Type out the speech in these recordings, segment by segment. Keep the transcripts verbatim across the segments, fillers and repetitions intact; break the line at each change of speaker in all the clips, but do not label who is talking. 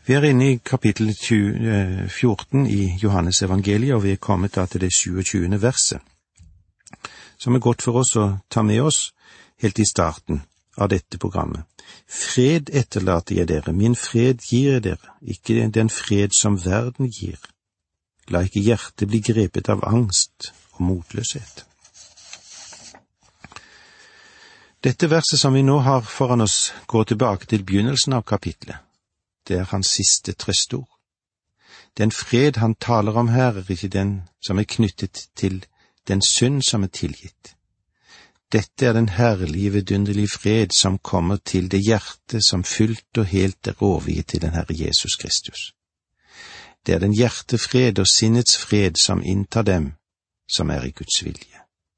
Vi er inne i kapittel fjorten i Johannes evangeliet, og vi er kommet da til det tjuesyvende verset, som er godt for oss å ta med oss helt i starten av dette programmet. Fred etterlater jeg dere, min fred gir jeg dere, ikke den fred som verden gir. La ikke hjertet bli grepet av angst og motløshet. Dette verset som vi nå har foran oss går tilbake til begynnelsen av kapitlet. Det er hans siste trøstord. Den fred han taler om her er ikke den som er knyttet til den synd som er tilgitt. Dette er den herlige, vidunderlige fred som kommer til det hjerte som fullt og helt er overgitt til den Herre Jesus Kristus. Det er den hjertefred og sinnets fred som inntar dem som er i Guds vilje.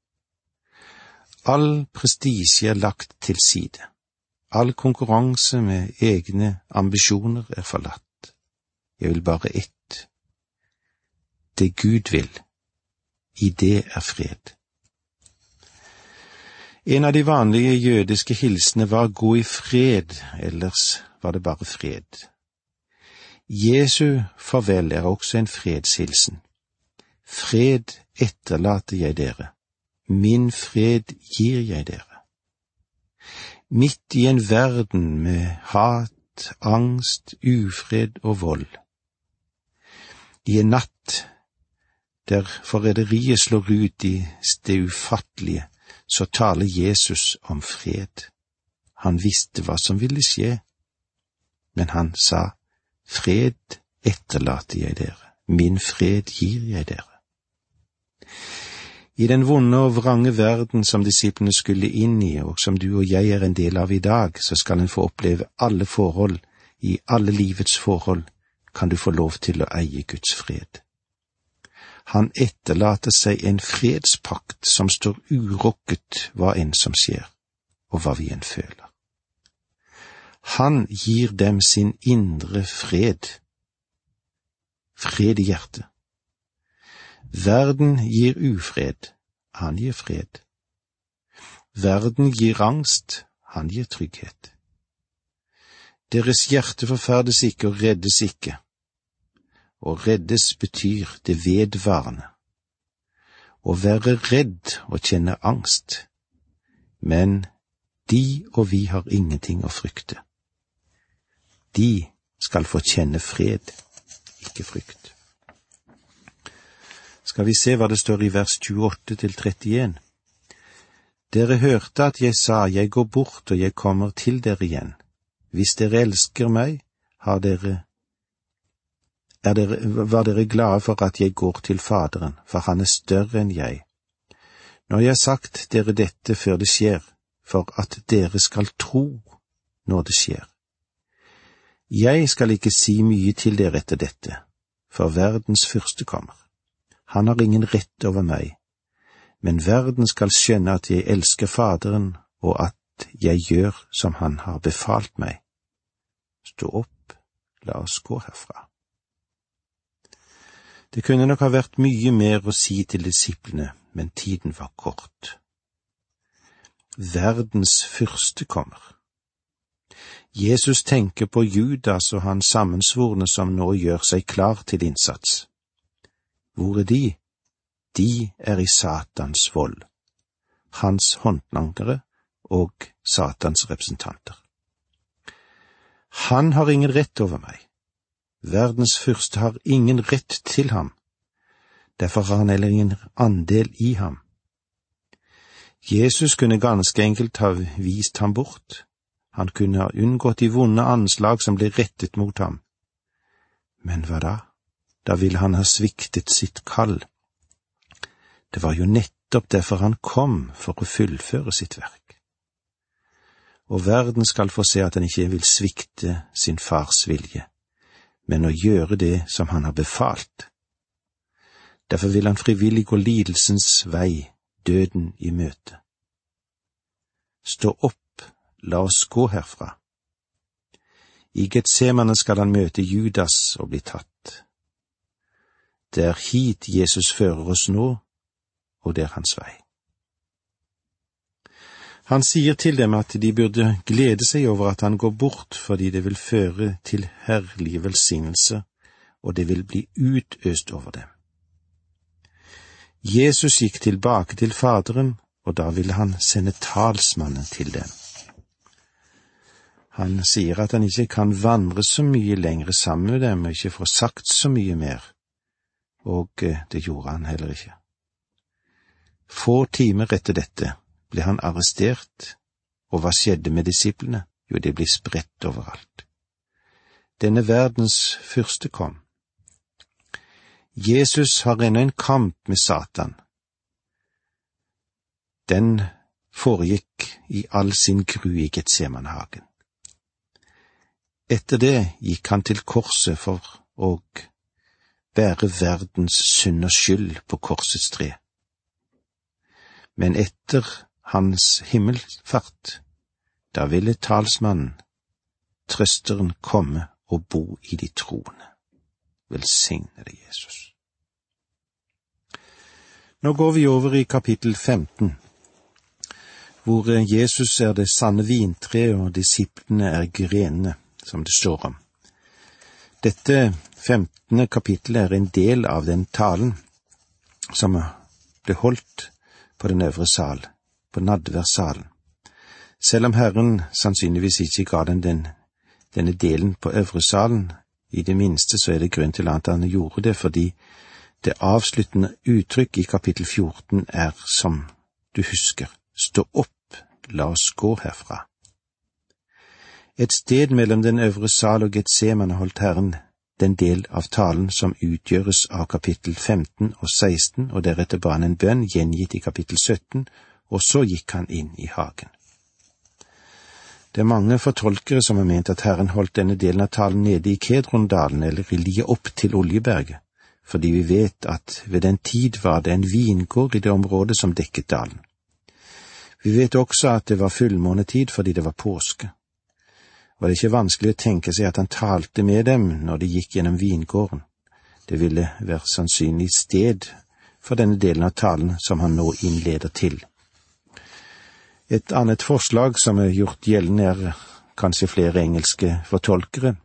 All prestisje er lagt til side. All konkurranse med egne ambisjoner er forlatt. Jeg vil bare ett. Det Gud vil. I det er fred. En av de vanlige jødiske hilsene var gå i fred, ellers var det bare fred. Jesu farvel er også en fredshilsen. Fred etterlater jeg dere. Min fred gir jeg dere. Midt i en verden med hat, angst, ufred og vold. I en natt der forræderiet slår ut i det ufattelige, så taler Jesus om fred. Han visste hva som ville skje, men han sa, fred etterlater jeg dere, min fred gir jeg dere. I den vonde og vrange verden som disiplene skulle inn i, og som du og jeg er en del av i dag, så skal en få oppleve alle forhold, i alle livets forhold, kan du få lov til å eie Guds fred. Han etterlater seg en fredspakt som står urokket hva enn som skjer, og hva vi enn føler. Han gir dem sin indre fred, fred i hjertet. Verden gir ufred, han gir fred. Verden gir angst, han gir trygghet. Deres hjerte forferdes ikke og reddes ikke. Å reddes betyr det vedvarende. Å være redd og kjenne angst. Men de og vi har ingenting å frykte. De skal få kjenne fred, ikke frykt. Skal vi se hva det står i vers tjueåtte til trettien. Dere hørte at jeg sa, jeg går bort og jeg kommer til dere igjen. Hvis dere elsker meg, har dere Er dere, var dere glade for at jeg går til Faderen, for han er større enn jeg. Når jeg har sagt dere dette før det skjer, for at dere skal tro når det skjer. Jeg skal ikke si mye til dere etter dette, for verdens fyrste kommer. Han har ingen rett over meg, men verden skal skjønne at jeg elsker Faderen, og at jeg gjør som han har befalt meg. Stå opp, la oss gå herfra. Det kunne nok ha vært mye mer å si til disiplene, men tiden var kort. Verdens fyrste kommer. Jesus tenker på Judas og hans sammensvorne som nå gjør seg klar til innsats. Hvor er de? De er i Satans vold, hans håndlangere og Satans representanter. Han har ingen rett over meg. Verdens fyrste har ingen rett til ham. Derfor har han heller ingen andel i ham. Jesus kunne ganske enkelt ha vist ham bort. Han kunne ha unngått de vonde anslag som ble rettet mot ham. Men hva da? Da ville han ha sviktet sitt kall. Det var jo nettopp derfor han kom, for å fullføre sitt verk. Og verden skal få se at han ikke vil svikte sin fars vilje, men å gjøre det som han har befalt. Derfor vil han frivillig gå lidelsens vei, døden i møte. Stå opp, la oss gå herfra. I Getsemane skal han møte Judas og bli tatt. Det er hit Jesus fører oss nå, og det er hans vei. Han sier til dem at de burde glede seg over at han går bort, fordi det vil føre til herlige velsignelser, og det vil bli utøst over dem. Jesus gikk tilbake til Faderen, og da ville han sende talsmannen til dem. Han sier at han ikke kan vandre så mye lengre sammen med dem, og ikke få sagt så mye mer, og det gjorde han heller ikke. Få timer etter dette ble han arrestert, og hva skjedde med disiplene? Jo, de ble spredt overalt. Denne verdens fyrste kom. Jesus har ennå en kamp med Satan. Den foregikk i all sin gru i Getsemanhagen. Etter det gikk han til korset for å bære verdens synd og skyld på korsets tre. Men etter hans himmelfart, da ville talsmannen, trøsteren, komme og bo i de troende. Velsigne deg, Jesus. Nå går vi over i kapittel femten, hvor Jesus er det sanne vintre og disiplene er grenene, som det står om. Dette femtende kapittelet er en del av den talen som ble holdt på den øvre sal, på nadværsalen. Selv om Herren sannsynligvis ikke ga den, den denne delen på øvre salen, i det minste så er det grunn til at han gjorde det, fordi det avsluttende uttrykk i kapittel fjorten er som du husker, stå opp, la oss gå herfra. Et sted mellom den øvre sal og Getsemane holdt Herren den del av talen som utgjøres av kapittel femten og seksten, og deretter ba han en bønn gjengitt i kapittel sytten, og så gikk han inn i hagen. Det er mange fortolkere som har ment at Herren holdt denne delen av talen nede i Kedrondalen eller i lie opp til Oljeberget, fordi vi vet at ved den tid var det en vingård i det området som dekket dalen. Vi vet også at det var fullmånetid fordi det var påske. Var det ikke vanskelig å tenke seg at han talte med dem når de gikk gjennom vingården? Det ville være sannsynlig sted for denne delen av talen som han nå innleder til. Et annet forslag som er gjort gjeldende er kanskje flere engelske fortolkere,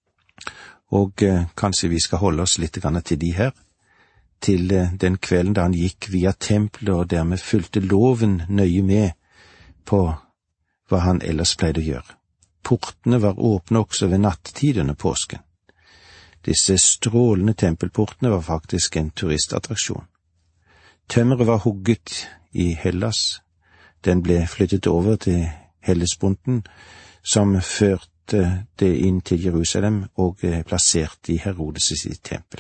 og eh, kanskje vi skal holde oss litt grann til de her, til eh, den kvelden da han gikk via tempelet og dermed fulgte loven nøye med på hva han ellers pleide å gjøre. Portene var åpne også ved nattetid under påsken. Disse strålende tempelportene var faktisk en turistattraksjon. Tømmeret var hugget i Hellas. Den ble flyttet over til Hellesponten, som førte det inn til Jerusalem og plassert i Herodes sitt tempel.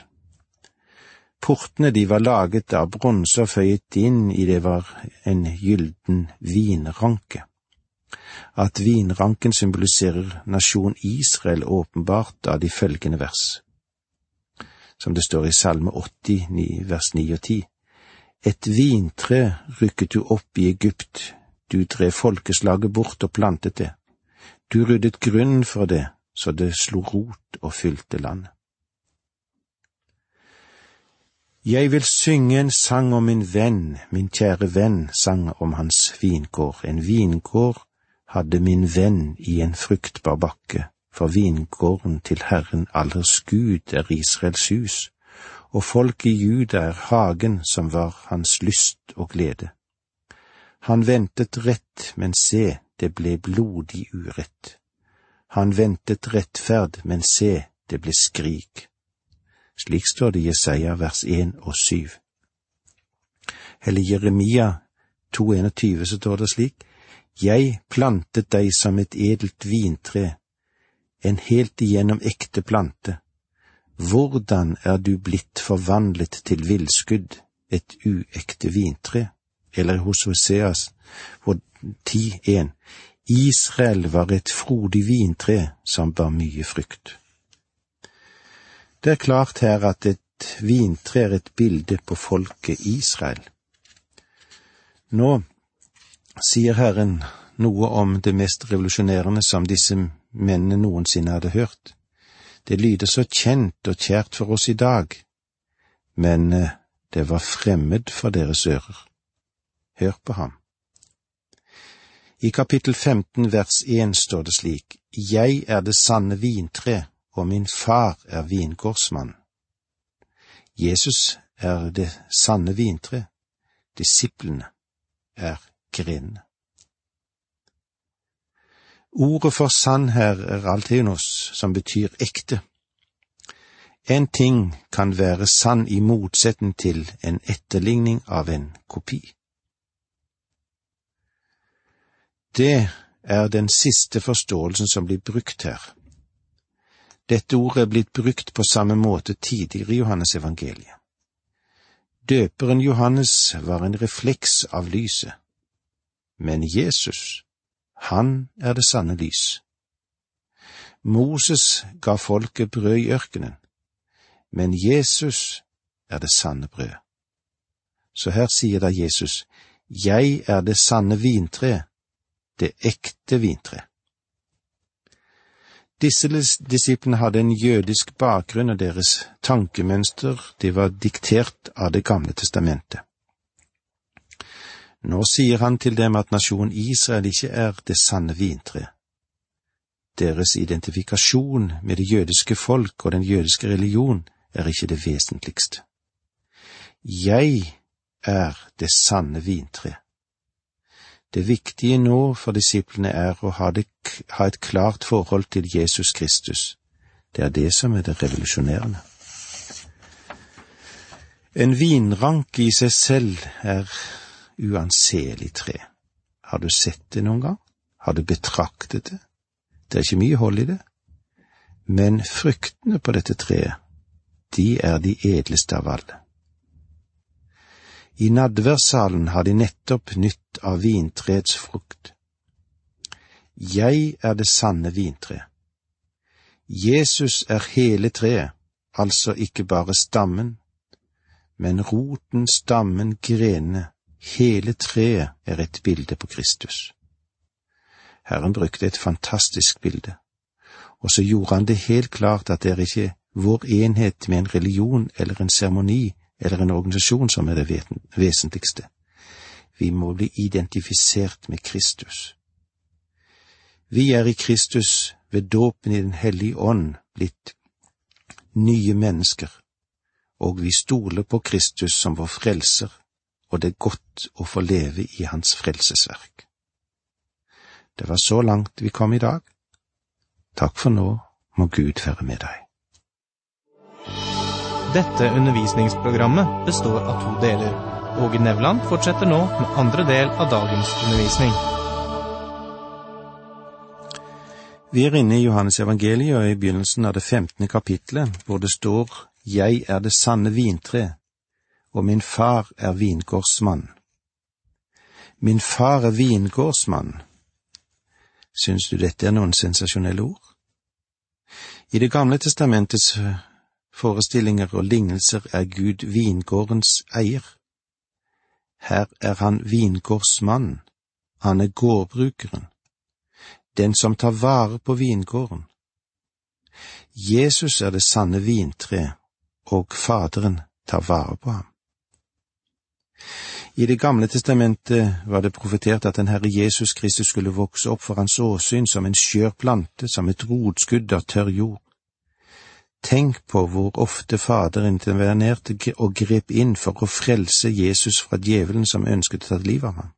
Portene de var laget av bronse og føyet inn i det var en gylden vinranke. At vinranken symboliserer nasjon Israel åpenbart av de følgende vers, som det står i Salme åtti, vers ni og ti. Et vintre rykket du opp i Egypt, du drev folkeslaget bort og plantet det. Du ryddet grunnen for det, så det slo rot og fylte landet. Jeg vil synge en sang om min venn, min kjære venn sang om hans vingård. En vingård hadde min venn i en fruktbar bakke, for vingården til Herren allers Gud er Israels hus, og folk i Juda er hagen som var hans lyst og glede. Han ventet rett, men se, det ble blodig urett. Han ventet rettferd, men se, det ble skrik. Slik står det i Jesaja vers en og syv. Eller Jeremia to enogtyve så står det slik: Jeg plantet deg som et edelt vintre, en helt igjennom ekte plante. Hvordan er du blitt forvandlet til villskudd, et uekte vintre? Eller hos Hoseas, hvor ti en. Israel var et frodig vintre som bar mye frukt. Det er klart her at et vintre er et bilde på folket Israel. Nå sier Herren noe om det mest revolusjonerende som disse mennene noensinne hadde hørt. Det lyder så kjent og kjært for oss i dag, men det var fremmed for deres ører. Hør på ham. I kapittel femten vers én står det slik: Jeg er det sanne vintre, og min far er vingårdsmann. Jesus er det sanne vintre, disiplene er grenene. Ordet for sann her er althenos, som betyr ekte. En ting kan være sann i motsetning til en etterligning av en kopi. Det er den siste forståelsen som blir brukt her. Dette ordet er blitt brukt på samme måte tidligere i Johannes evangeliet. Døperen Johannes var en refleks av lyset, men Jesus, han er det sanne lys. Moses ga folket brød i ørkenen, men Jesus er det sanne brød. Så her sier da Jesus, jeg er det sanne vintre, det ekte vintre. Disse disiplene hadde en jødisk bakgrunn, og deres tankemønster, de var diktert av Det gamle testamentet. Nå sier han til dem at nasjonen Israel ikke er det sanne vintre. Deres identifikasjon med det jødiske folk og den jødiske religion er ikke det vesentligste. Jeg er det sanne vintre. Det viktige nå for disiplene er å ha, det, ha et klart forhold til Jesus Kristus. Det er det som er det revolusjonerende. En vinrank i seg selv er uanselig tre. Har du sett det noen gang? Har du betraktet det? Det er ikke mye hold i det. Men fruktene på dette treet, de er de edleste av alle. I nadverdssalen har de nettopp nytt av vintrets frukt. Jeg er det sanne vintre. Jesus er hele treet, altså ikke bare stammen, men roten, stammen, grenene, hele treet er et bilde på Kristus. Herren brukte et fantastisk bilde, og så gjorde han det helt klart at det er ikke vår enhet med en religion eller en seremoni eller en organisasjon som er det vesentligste. Vi må bli identifisert med Kristus. Vi er i Kristus ved dåpen i Den hellige ånd blitt nye mennesker, og vi stoler på Kristus som vår frelser, og det er godt å få leve i hans frelsesverk. Det var så langt vi kom i dag. Takk for nå, må Gud være med deg.
Dette undervisningsprogrammet består av to deler. Åge Nevland fortsetter nå med andre del av dagens undervisning.
Vi er inne i Johannes evangeliet og i begynnelsen av det femtende kapitlet, hvor det står «Jeg er det sanne vintre, og min far er vingårdsmann». Min far er vingårdsmann. Syns du dette er noen sensasjonelle ord? I Det gamle testamentets forestillinger og lignelser er Gud vingårdens eier. Her er han vingårdsmann, han er gårdbrukeren, den som tar vare på vingården. Jesus er det sanne vintre, og Faderen tar vare på ham. I Det gamle testamentet var det profetert at den Herre Jesus Kristus skulle vokse opp for hans åsyn som en skjør plante, som et rotskudd av tørr jord. Tenk på hvor ofte Faderen intervenerte og grep inn for å frelse Jesus fra djevelen som ønsket å ta livet av ham.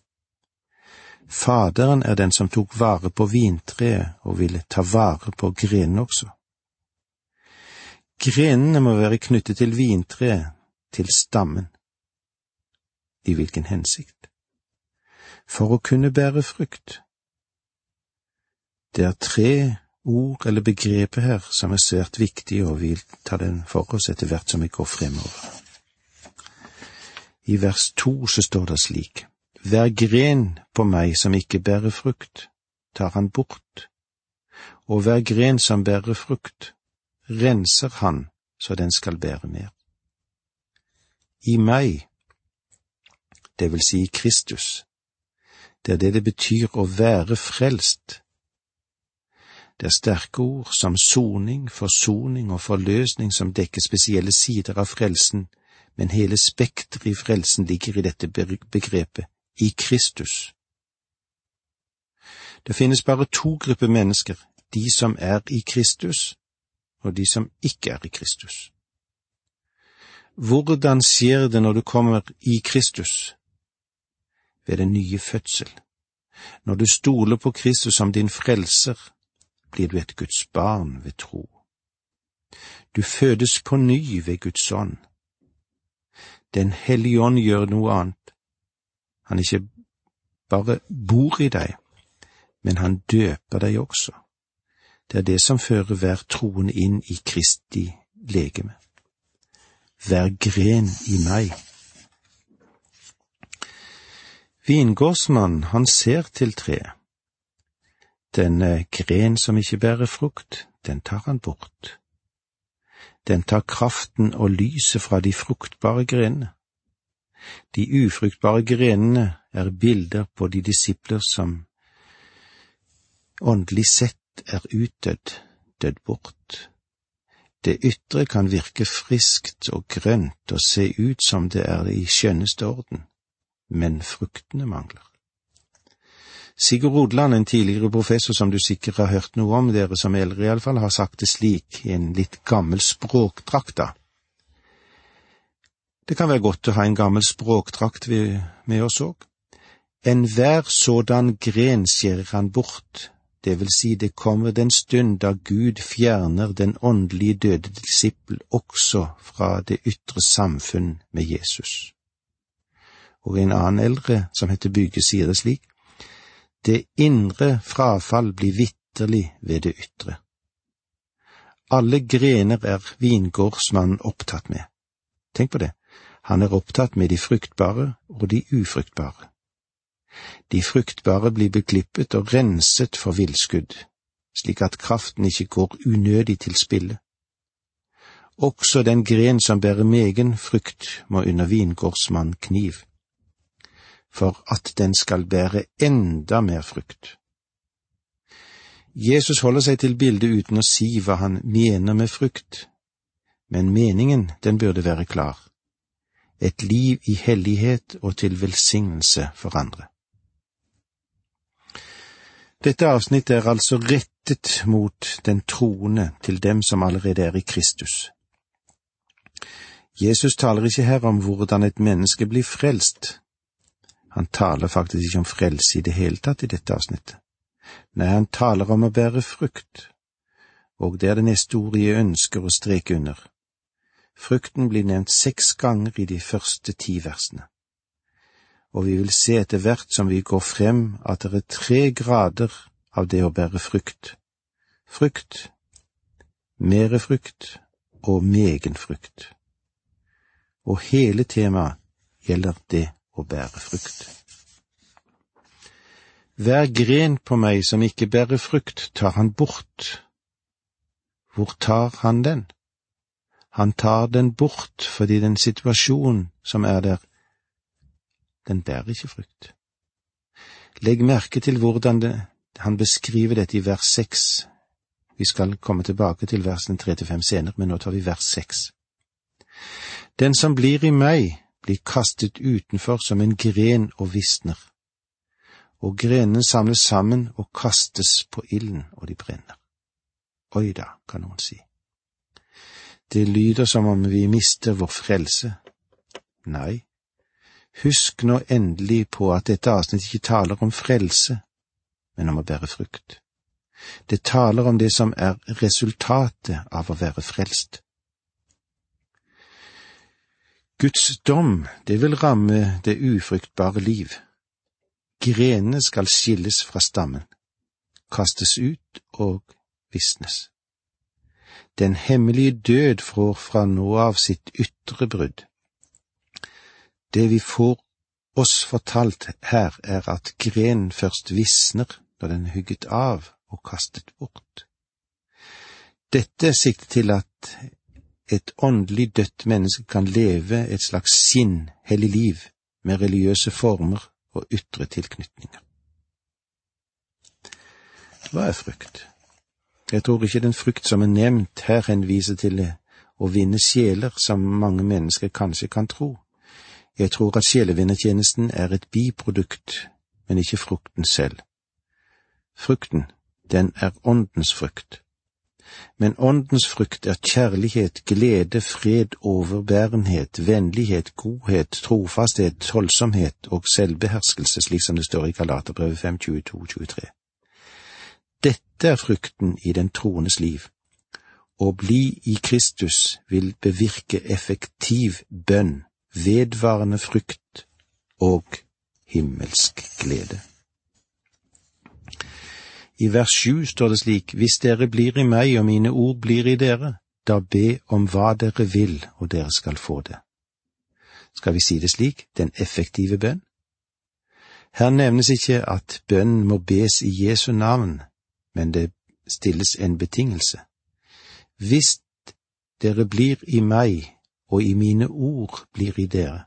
Faderen er den som tok vare på vintreet og ville ta vare på grenene også. Grenene må være knyttet til vintreet, til stammen. I hvilken hensikt? For å kunne bære frukt. Det er tre ord eller begreper her som er svært viktige, og vi vil ta den for oss etter hvert som vi går fremover. I vers to så står det slik: Hver gren på meg som ikke bærer frukt, tar han bort, og hver gren som bærer frukt, renser han så den skal bære mer. I meg, det vil si Kristus, det er det det betyr å være frelst. Det er sterke ord som soning, forsoning og forløsning som dekker spesielle sider av frelsen, men hele spektret i frelsen ligger i dette begrepet, i Kristus. Det finnes bare to grupper mennesker, de som er i Kristus, og de som ikke er i Kristus. Hvordan skjer det når du kommer i Kristus? Ved den nye fødsel. Når du stoler på Kristus som din frelser, blir du et Guds barn ved tro. Du fødes på ny ved Guds ånd. Den hellige ånd gjør noe annet. Han ikke bare bor i deg, men han døper deg også. Det er det som fører hver troende inn i Kristi legeme. Vær gren i meg. Vingårdsmannen, han ser til treet. Den gren som ikke bærer frukt, den tar han bort. Den tar kraften og lyset fra de fruktbare grenene. De ufruktbare grenene er bilder på de disipler som åndelig sett er utdødd, dødd bort. Det ytre kan virke friskt og grønt og se ut som det er i skjønneste orden, men fruktene mangler. Sigurd Rodland, en tidligere professor som du sikkert har hørt noe om, dere som eldre i alle fall, har sagt det slik i en litt gammel språkdrakt da. Det kan være godt å ha en gammel språkdrakt med oss også. Enhver sådan gren skjærer han bort, det vil si det kommer den stund da Gud fjerner den åndelige døde disippel også fra det ytre samfunn med Jesus. Og en annen eldre som heter Bygge sier det slik: det indre frafall blir vitterlig ved det ytre. Alle grener er vingårdsmannen opptatt med. Tenk på det, han er opptatt med de fruktbare og de ufruktbare. De fruktbare blir beklippet og renset for villskudd, slik at kraften ikke går unødig til spille. Også den gren som bærer megen frukt må under vingårdsmann kniv, for at den skal bære enda mer frukt. Jesus holder seg til bildet uten å si hva han mener med frukt, men meningen den burde være klar. Et liv i hellighet og til velsignelse for andre. Dette avsnittet er altså rettet mot den troende til dem som allerede er i Kristus. Jesus taler ikke her om hvordan et menneske blir frelst. Han taler faktisk ikke om frelse i det hele tatt i dette avsnittet. Nei, han taler om å bære frukt, og det er det neste ordet jeg ønsker å streke under. Frukten blir nevnt seks ganger i de første ti versene. Og vi vil se etter hvert som vi går frem at det er tre grader av det å bære frukt. Frukt, mere frukt og megen frukt. Og hele temaet gjelder det å bære frukt. Hver gren på meg som ikke bærer frukt, tar han bort. Hvor tar han den? Han tar den bort fordi den situasjonen som er der, den bærer ikke frukt. Legg merke til hvordan det, han beskriver dette i vers seks. Vi skal komme tilbake til versene tre til fem senere, men nå tar vi vers seks. Den som blir i meg, blir kastet utenfor som en gren og visner, og grenene samles sammen og kastes på ilden, og de brenner. Oi da, kan noen si. Det lyder som om vi mister vår frelse. Nei, husk nå endelig på at dette avsnitt ikke taler om frelse, men om å bære frukt. Det taler om det som er resultatet av å være frelst. Guds dom, det vil ramme det ufruktbare liv. Grenene skal skilles fra stammen, kastes ut og visnes. Den hemmelige død får fra nå av sitt ytre brudd. Det vi får oss fortalt her er at grenen først visner når den er hugget av og kastet bort. Dette er siktet til at et åndelig dødt menneske kan leve et slags sinnhellig liv med religiøse former og ytre tilknytninger. Hva er frukt? Jeg tror ikke den frukt som er nevnt her henviser til å vinne sjeler som mange mennesker kanskje kan tro. Jeg tror at sjelevinnertjenesten er et biprodukt, men ikke frukten selv. frukten, den er åndens frukt. Men åndens frukt er kjærlighet, glede, fred, overbærenhet, vennlighet, godhet, trofasthet, tålsomhet og selvbeherskelse, slik som det står i Galaterbrevet fem, tjueto til tjuetre. Dette er frukten i den troendes liv. Å bli i Kristus vil bevirke effektiv bønn, vedvarende frukt og himmelsk glede. I vers sju står det slik: Hvis dere blir i meg og mine ord blir i dere, da be om hva dere vil, og dere skal få det. Skal vi si det slik, den effektive bønn? Her nevnes ikke at bønnen må bes i Jesu navn, men det stilles en betingelse. Hvis dere blir i meg, og i mine ord blir i dere,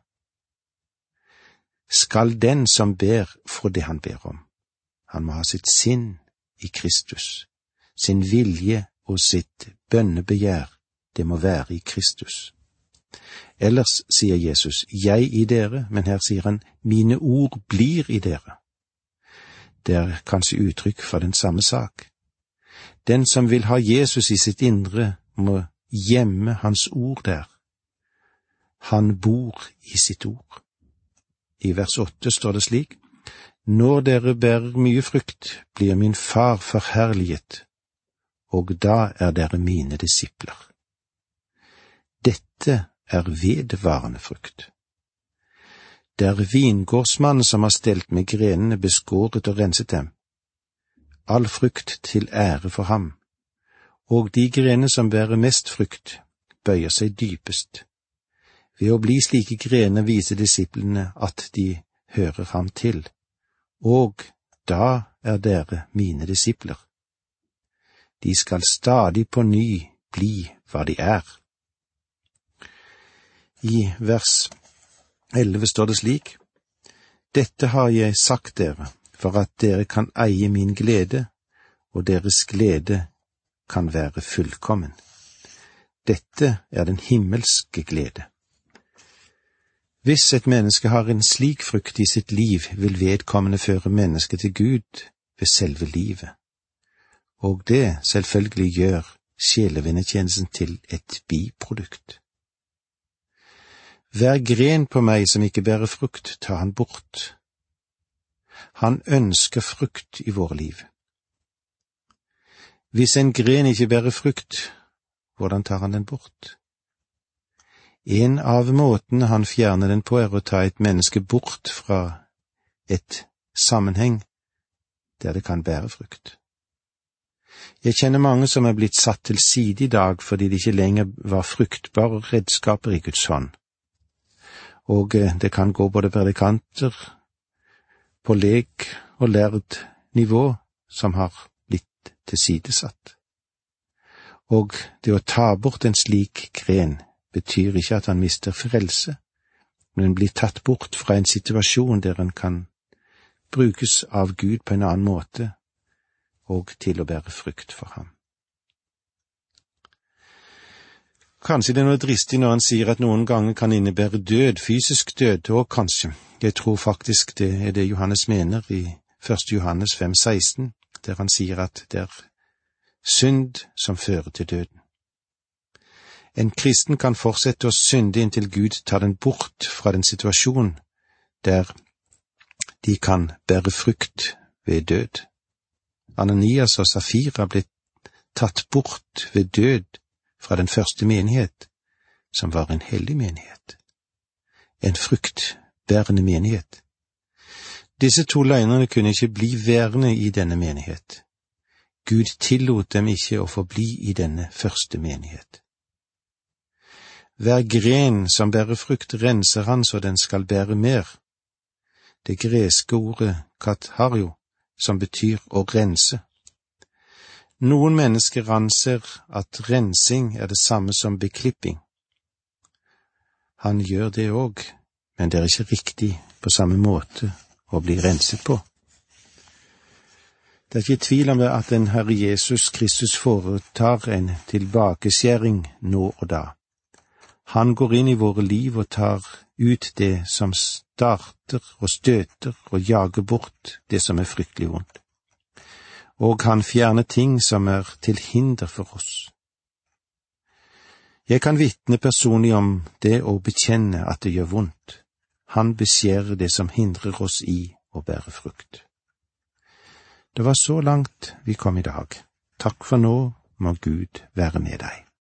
skal den som ber få det han ber om. Han må ha sitt sinn i Kristus, sin vilje og sitt bønnebegjær, det må være i Kristus. Ellers sier Jesus, jeg i dere, men her sier han, mine ord blir i dere. Det er kanskje uttrykk for den samme sak. Den som vil ha Jesus i sitt indre, må gjemme hans ord der. Han bor i sitt ord. I vers åtte står det slik: Når dere bærer mye frukt, blir min far forherliget, og da er dere mine disipler. Dette er vedvarende frukt. Det er vingårdsmannen som har stelt med grenene, beskåret og renset dem. All frukt til ære for ham, og de grenene som bærer mest frukt, bøyer seg dypest. Ved å bli slike grener viser disiplene at de hører ham til, og da er dere mine disipler. De skal stadig på ny bli hva de er. I vers elleve står det slik: Dette har jeg sagt dere, for at dere kan eie min glede, og deres glede kan være fullkommen. Dette er den himmelske glede. Hvis et menneske har en slik frukt i sitt liv, vil vedkommende føre mennesket til Gud ved selve livet. Og det selvfølgelig gjør sjelevinnetjenesten til et biprodukt. Hver gren på meg som ikke bærer frukt, tar han bort. Han ønsker frukt i våre liv. Hvis en gren ikke bærer frukt, hvordan tar han den bort? En av måtene han fjerner den på er å ta et menneske bort fra et sammenheng der det kan bære frukt. Jeg kjenner mange som er blitt satt til side i dag fordi de ikke lenger var fruktbare redskaper i Guds hånd. Og det kan gå både predikanter på lek og lærd nivå som har blitt tilsidesatt. Og det å ta bort en slik gren betyr ikke at han mister frelse, men blir tatt bort fra en situasjon der han kan brukes av Gud på en annen måte og til å bære frukt for ham. Kanskje det er noe dristig når han sier at noen ganger kan innebære død, fysisk død, og kanskje. Jeg tror faktisk det er det Johannes mener i første Johannes fem seksten, der han sier at det er synd som fører til døden. En kristen kan fortsette å synde inntil Gud tar den bort fra den situasjonen der de kan bære frukt ved død. Ananias og Safira ble tatt bort ved død fra den første menighet, som var en hellig menighet. En fruktbærende menighet. Disse to løgnerne kunne ikke bli værende i denne menighet. Gud tillot dem ikke å få bli i denne første menighet. Hver gren som bærer frukt renser han så den skal bære mer. Det greske ordet kathario, som betyr å rense. Noen mennesker anser at rensing er det samme som beklipping. Han gjør det òg, men det er ikke riktig på samme måte å bli renset på. Det er ikke tvil om at den Herre Jesus Kristus foretar en tilbakeskjæring nå og da. Han går inn i våre liv og tar ut det som starter og støter og jager bort det som er fryktelig vondt. og han fjerner ting som er til hinder for oss. Jeg kan vitne personlig om det å bekjenne at det gjør vondt. Han beskjærer det som hindrer oss i å bære frukt. Det var så langt vi kom i dag. Takk for nå, må Gud være med deg.